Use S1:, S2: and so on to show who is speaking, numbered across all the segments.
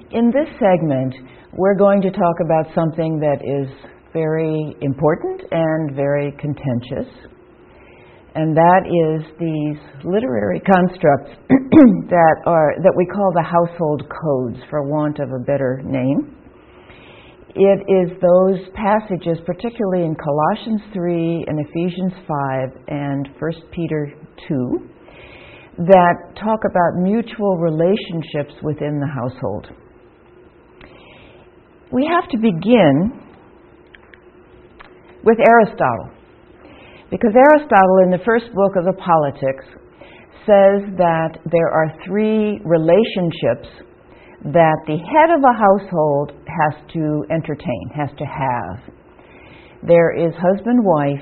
S1: In this segment, we're going to talk about something that is very important and very contentious, and that is these literary constructs that we call the household codes, for want of a better name. It is those passages, particularly in Colossians 3 and Ephesians 5 and 1 Peter 2, that talk about mutual relationships within the household. We have to begin with Aristotle, because Aristotle in the first book of the Politics says that there are three relationships that the head of a household has to entertain, has to have. There is husband-wife,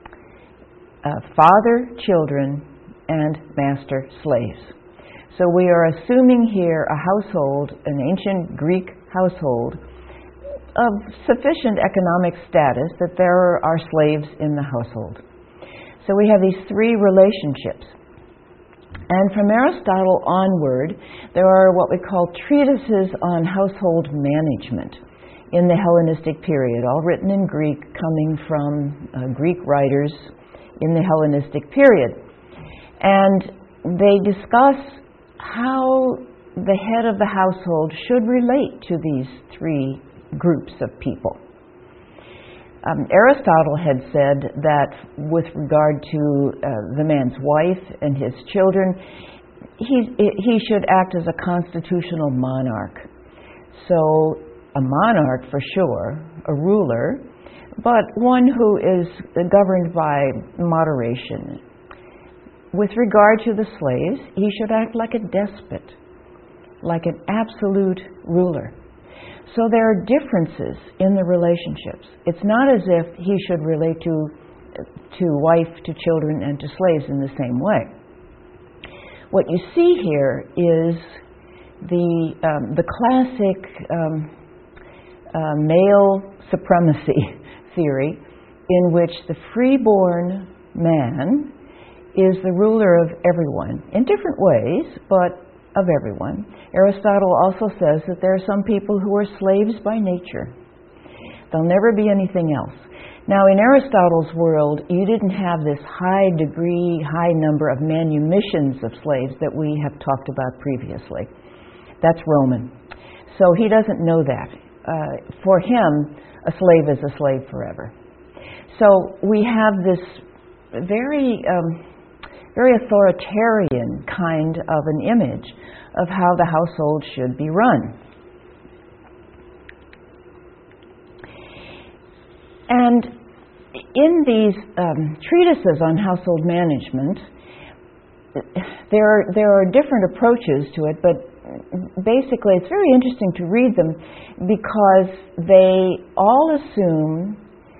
S1: father-children, and master-slaves. So we are assuming here a household, an ancient Greek household, of sufficient economic status that there are slaves in the household. So we have these three relationships. And from Aristotle onward, there are what we call treatises on household management in the Hellenistic period, all written in Greek, coming from Greek writers in the Hellenistic period. And they discuss how the head of the household should relate to these three groups of people. Aristotle had said that with regard to the man's wife and his children, he should act as a constitutional monarch. So a monarch for sure, a ruler, but one who is governed by moderation. With regard to the slaves, he should act like a despot, like an absolute ruler. So there are differences in the relationships. It's not as if he should relate to wife, to children, and to slaves in the same way. What you see here is the classic male supremacy theory, in which the freeborn man is the ruler of everyone, in different ways, but of everyone. Aristotle also says that there are some people who are slaves by nature. They'll never be anything else. Now, in Aristotle's world, you didn't have this high number of manumissions of slaves that we have talked about previously. That's Roman. So he doesn't know that. For him, a slave is a slave forever. So we have this very authoritarian kind of an image of how the household should be run. And in these treatises on household management, there are different approaches to it, but basically it's very interesting to read them because they all assume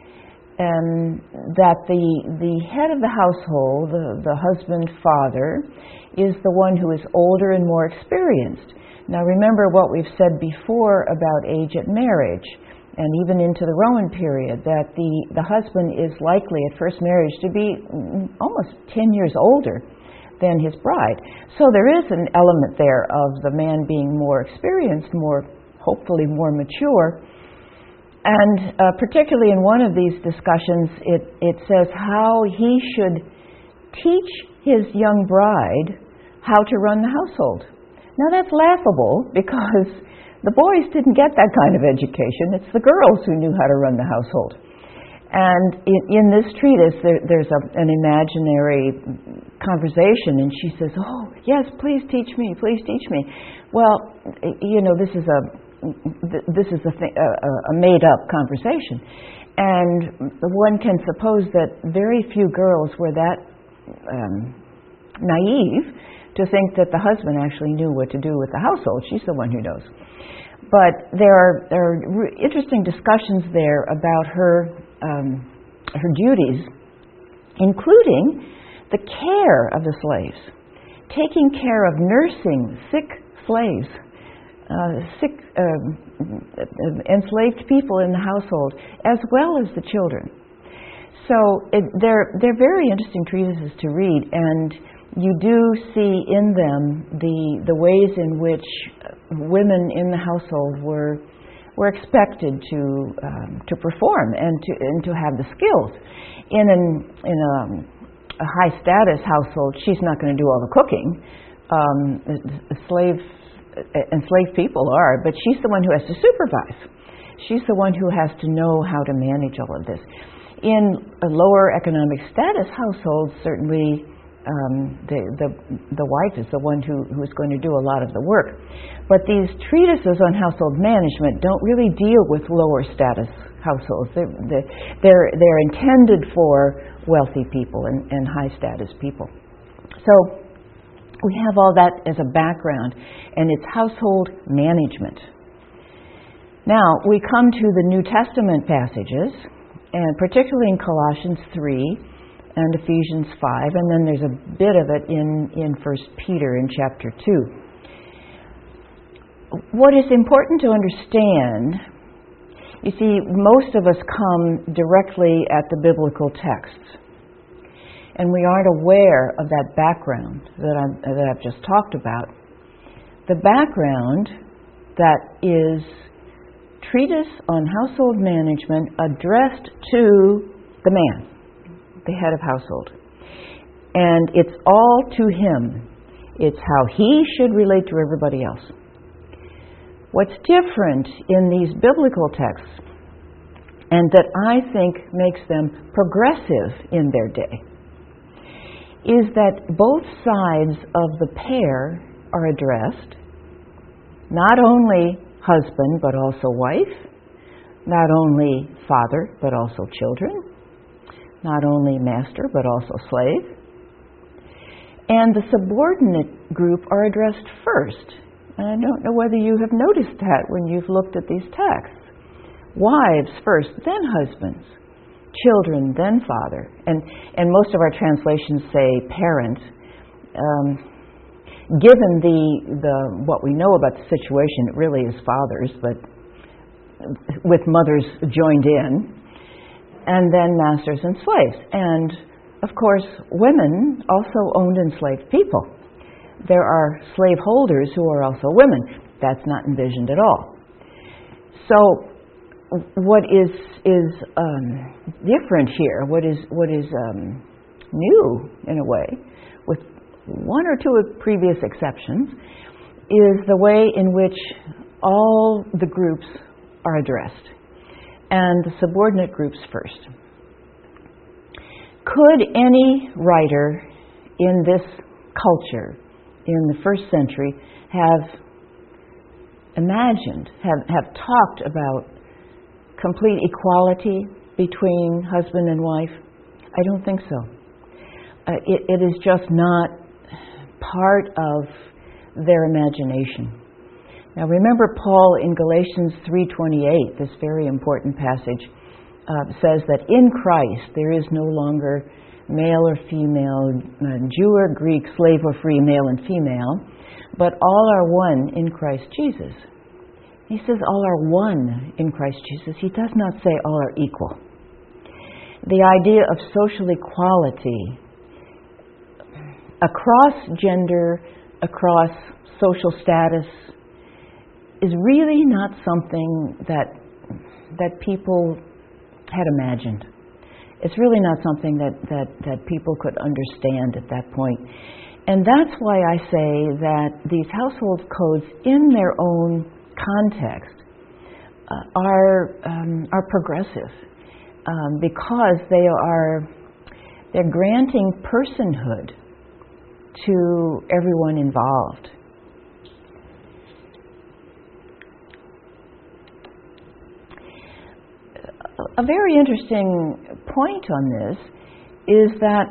S1: that the head of the household, the husband, father, is the one who is older and more experienced. Now remember what we've said before about age at marriage, and even into the Roman period, that the husband is likely at first marriage to be almost 10 years older than his bride. So there is an element there of the man being more experienced, hopefully more mature. And particularly in one of these discussions, it says how he should teach his young bride how to run the household. Now that's laughable because the boys didn't get that kind of education. It's the girls who knew how to run the household. And in this treatise, there's an imaginary conversation, and she says, "Oh, yes, please teach me, please teach me." Well, this is a made-up conversation. And one can suppose that very few girls were that naive to think that the husband actually knew what to do with the household. She's the one who knows. But there are interesting discussions there about her duties, including the care of the slaves, taking care of nursing sick slaves, enslaved people in the household, as well as the children. So they're very interesting treatises to read, and you do see in them the ways in which women in the household were expected to perform and to have the skills. In a high status household, she's not going to do all the cooking. Enslaved people are, but she's the one who has to supervise. She's the one who has to know how to manage all of this. In a lower economic status household, certainly the wife is the one who's going to do a lot of the work. But these treatises on household management don't really deal with lower status households. They're intended for wealthy people and high status people. So we have all that as a background, and it's household management. Now, we come to the New Testament passages, and particularly in Colossians 3 and Ephesians 5, and then there's a bit of it in 1 Peter in chapter 2. What is important to understand, you see, most of us come directly at the biblical texts, and we aren't aware of that background that I've just talked about. The background that is treatise on household management addressed to the man, the head of household. And it's all to him. It's how he should relate to everybody else. What's different in these biblical texts, and that I think makes them progressive in their day, is that both sides of the pair are addressed, not only husband but also wife, not only father but also children, not only master but also slave. And the subordinate group are addressed first. And I don't know whether you have noticed that when you've looked at these texts. Wives first, then husbands. Children, then father. And most of our translations say parent. Given the what we know about the situation, it really is fathers, but with mothers joined in, and then masters and slaves. And of course, women also owned enslaved people. There are slaveholders who are also women. That's not envisioned at all. So, what is different here? What is new in a way, with one or two previous exceptions, is the way in which all the groups are addressed, and the subordinate groups first. Could any writer in this culture, in the first century, have imagined, have talked about complete equality between husband and wife? I don't think so. It is just not part of their imagination. Now remember, Paul in Galatians 3:28, this very important passage, says that in Christ there is no longer male or female, Jew or Greek, slave or free, male and female, but all are one in Christ Jesus. He says all are one in Christ Jesus. He does not say all are equal. The idea of social equality across gender, across social status, is really not something that people had imagined. It's really not something that people could understand at that point. And that's why I say that these household codes, in their own context, are progressive, because they're granting personhood to everyone involved. A very interesting point on this is that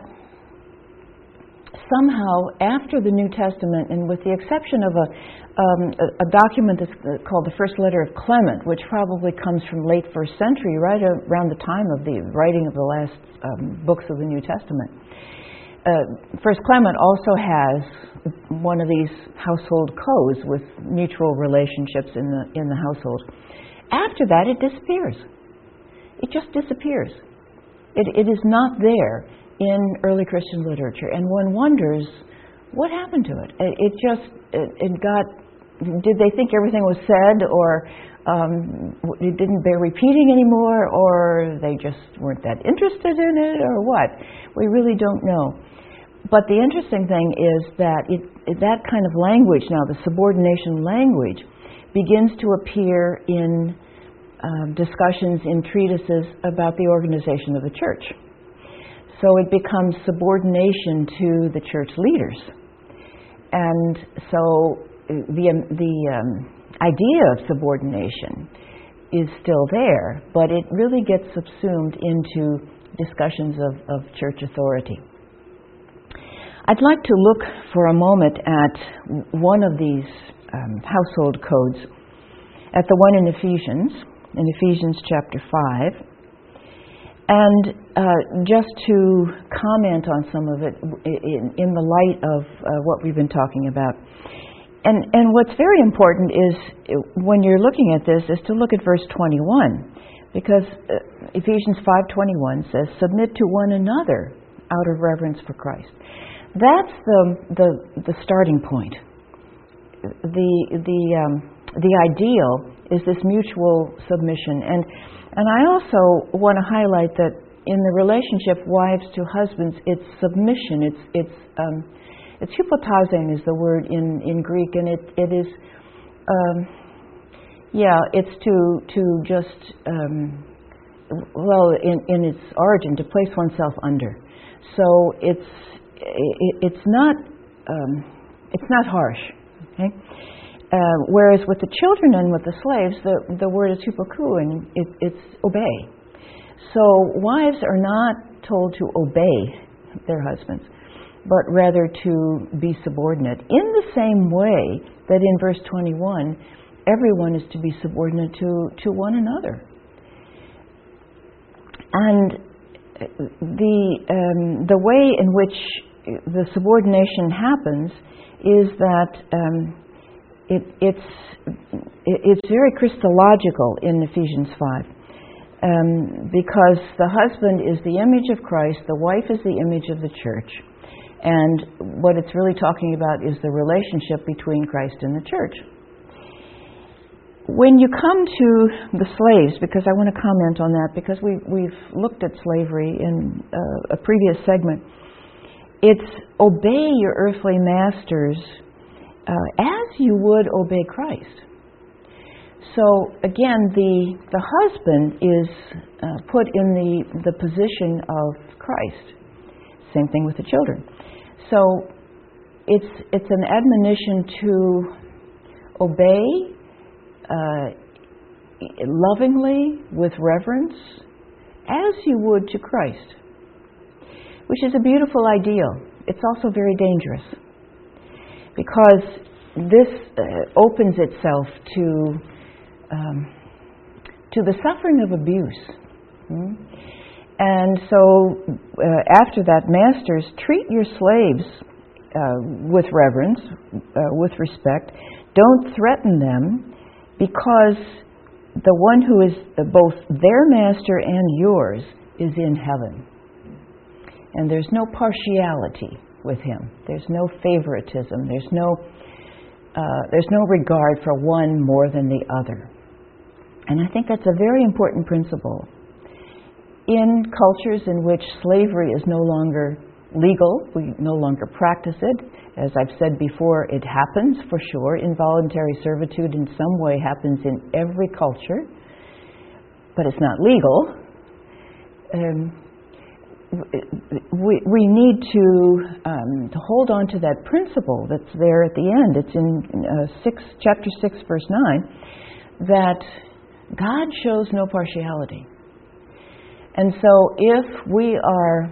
S1: somehow after the New Testament, and with the exception of a document that's called the First Letter of Clement, which probably comes from late first century, right around the time of the writing of the last books of the New Testament, First Clement also has one of these household codes with mutual relationships in the household. After that, it disappears. It just disappears. It is not there in early Christian literature, and one wonders what happened to it. It got did they think everything was said, or it didn't bear repeating anymore, or they just weren't that interested in it, or what? We really don't know. But the interesting thing is that that kind of language now, the subordination language, begins to appear in discussions in treatises about the organization of the church. So it becomes subordination to the church leaders. And so the idea of subordination is still there, but it really gets subsumed into discussions of church authority. I'd like to look for a moment at one of these household codes, at the one in Ephesians chapter 5. And just to comment on some of it in the light of what we've been talking about. And what's very important is, when you're looking at this, is to look at verse 21. Because Ephesians 5:21 says, "Submit to one another out of reverence for Christ." That's the starting point. The ideal is this mutual submission. And I also want to highlight that in the relationship wives to husbands, it's submission. It's hypotasen is the word in Greek, and it is it's to just in its origin, to place oneself under. So it's not harsh. Okay. Whereas with the children and with the slaves, the word is hupoku, and it's obey. So wives are not told to obey their husbands, but rather to be subordinate. In the same way that in verse 21, everyone is to be subordinate to one another. And the way in which the subordination happens is that it's very Christological in Ephesians 5, because the husband is the image of Christ, the wife is the image of the church, and what it's really talking about is the relationship between Christ and the church. When you come to the slaves, because I want to comment on that, because we've looked at slavery in a previous segment, it's obey your earthly masters as you would obey Christ. So again, the husband is put in the position of Christ. Same thing with the children. So it's an admonition to obey lovingly, with reverence, as you would to Christ, which is a beautiful ideal. It's also very dangerous, because this opens itself to the suffering of abuse. And so after that, masters, treat your slaves with reverence, with respect. Don't threaten them, because the one who is both their master and yours is in heaven. And there's no partiality with him. There's no favoritism. There's no regard for one more than the other. And I think that's a very important principle. In cultures in which slavery is no longer legal, we no longer practice it. As I've said before, it happens for sure. Involuntary servitude in some way happens in every culture, but it's not legal. We need to hold on to that principle that's there at the end. It's in chapter 6, verse 9, that God shows no partiality. And so if we are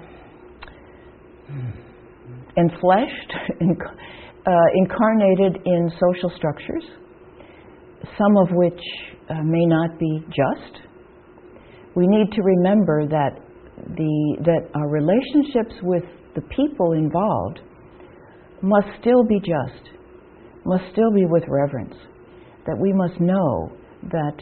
S1: enfleshed, incarnated in social structures, some of which may not be just, we need to remember that our relationships with the people involved must still be just, must still be with reverence, that we must know that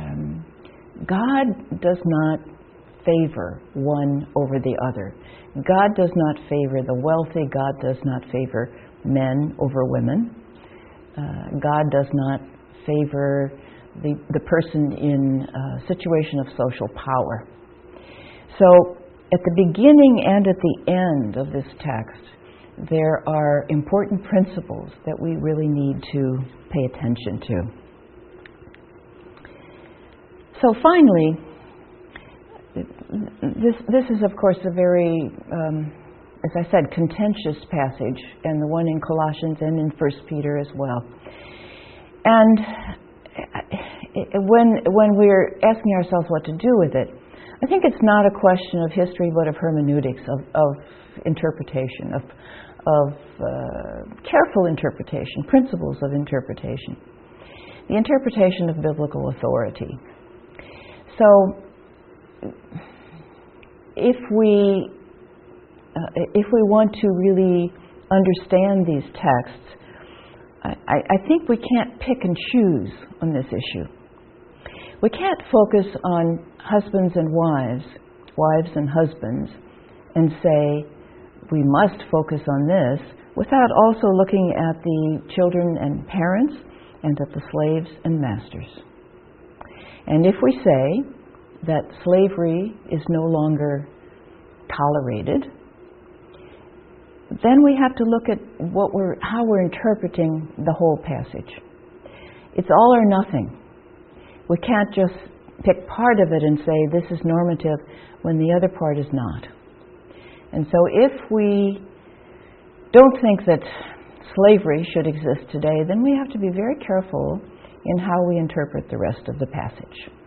S1: God does not favor one over the other. God does not favor the wealthy. God does not favor men over women. God does not favor the person in a situation of social power. So at the beginning and at the end of this text, there are important principles that we really need to pay attention to. So finally, this is of course a very, as I said, contentious passage, and the one in Colossians and in 1 Peter as well. And when we're asking ourselves what to do with it, I think it's not a question of history, but of hermeneutics, of interpretation, of careful interpretation, principles of interpretation, the interpretation of biblical authority. So, if we want to really understand these texts, I think we can't pick and choose on this issue. We can't focus on husbands and wives and husbands, and say we must focus on this without also looking at the children and parents and at the slaves and masters. And if we say that slavery is no longer tolerated, then we have to look at how we're interpreting the whole passage. It's all or nothing. We can't just pick part of it and say this is normative when the other part is not. And so if we don't think that slavery should exist today, then we have to be very careful in how we interpret the rest of the passage.